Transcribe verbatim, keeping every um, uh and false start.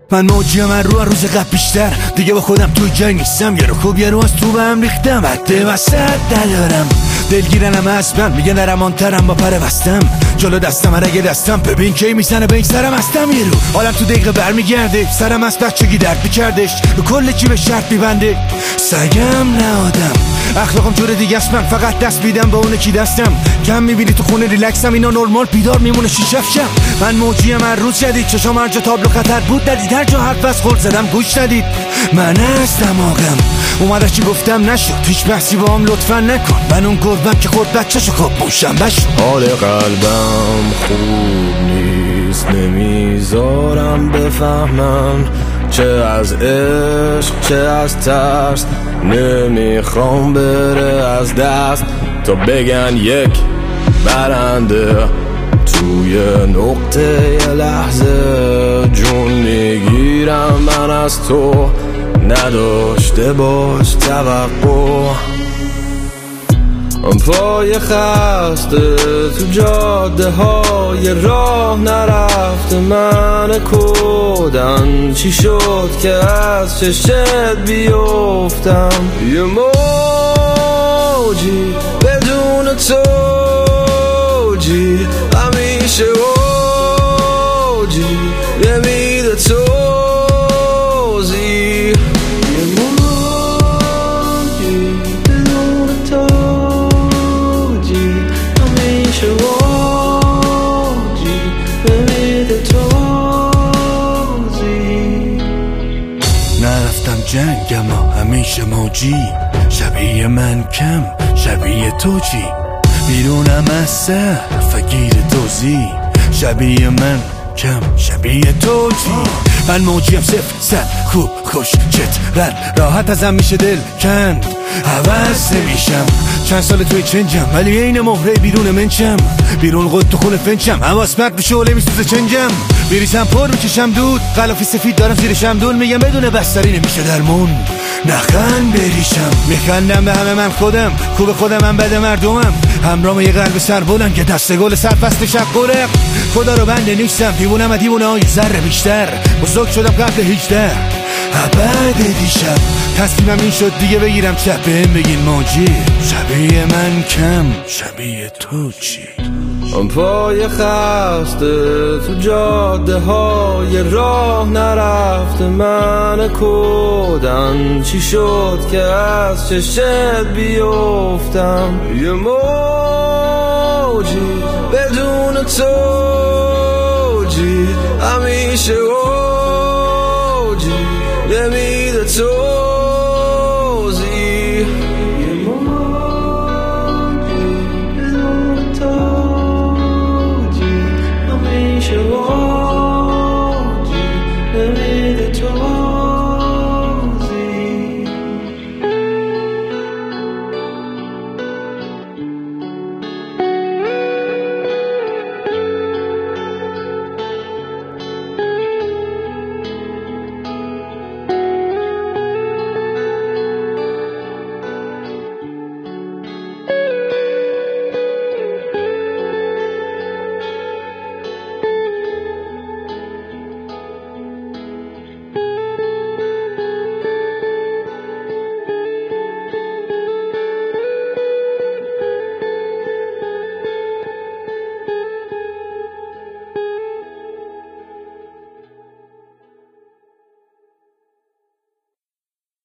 من موجی من رو روز قبل بیشتر دیگه با خودم توی جای نیستم. یه رو خوب یه رو از تو به هم ریختم. حد وسط ندارم دلگیرنم اسبم میگه نرمانترم با پر بستم. جلو دستم اگه دستم ببین کی میزنه به این سرم هستم. یه رو حالم تو دقیقه برمیگرده. سرم از بچگی درد میکردش رو کل چی به شرط میبنده. سگم نه آدم اخلاقم جور دیگه است. من فقط دست بیدم به اونه کی دستم کم میبینی تو خونه ریلکسم. اینا نرمال بیدار میمونه شیشفشم. من موجیم هر روز جدید چشام هر جا تابلو خطر بود ندید. هر جا حرف از خورد زدم گوش ندید. من از دماغم اومده چی گفتم نشد. هیچ بحثی با هم لطفا نکن. من اون گربم که خورد بچه‌شو خواب بوشم بشو. حال قلبم خوب نیست نمیذارم بفهمن چه از عشق چه از ترس. نمیخوام بره از دست تا بگن یک برنده توی نقطه لحظه. جون میگیرم من از تو نداشته باش توقع. پای خسته تو جاده های راه نرفته من کودن. چی شد که از چشت بیفتم. یه موجی بدون توجی همیشه اوجی یه میده توزی. نرفتم جنگ اما همیشه موجی. شبیه من کم شبیه تو چی. بیرونم از سر فگیر توزی. شبیه من کم شبیه تو چی. من موجیم صفر سر خوب خوش چت رد راحت ازم میشه دل کند. عوض نمیشم چند سال توی چنجم ولی این مهره بیرون منچم. بیرون قد تو خونه فنچم حواس مرد به شعله میسوزه چنجم. بریزم پر میکشم دود غلافی سفید دارم زیر شمدون. میگم بدون بستری نمیشه درمون. نخند بریشم میخندم به همه من خودم خوب خودم من بده مردمم. همرام یه قلب سر بلند که دست گل سر فست شب قرق. خدا رو بنده نیستم دیوونم و دیوونه های ذره بیشتر. بزرگ شدم قبل هجده عبد دیشب تصمیمم این شد دیگه بگیرم چپ بهم بگین موجی. شبیه من کم شبیه تو چی. پای خسته تو جاده های راه نرفته من کودن. چی شد که از چشت بیفتم. یه موجی بدون توجی همیشه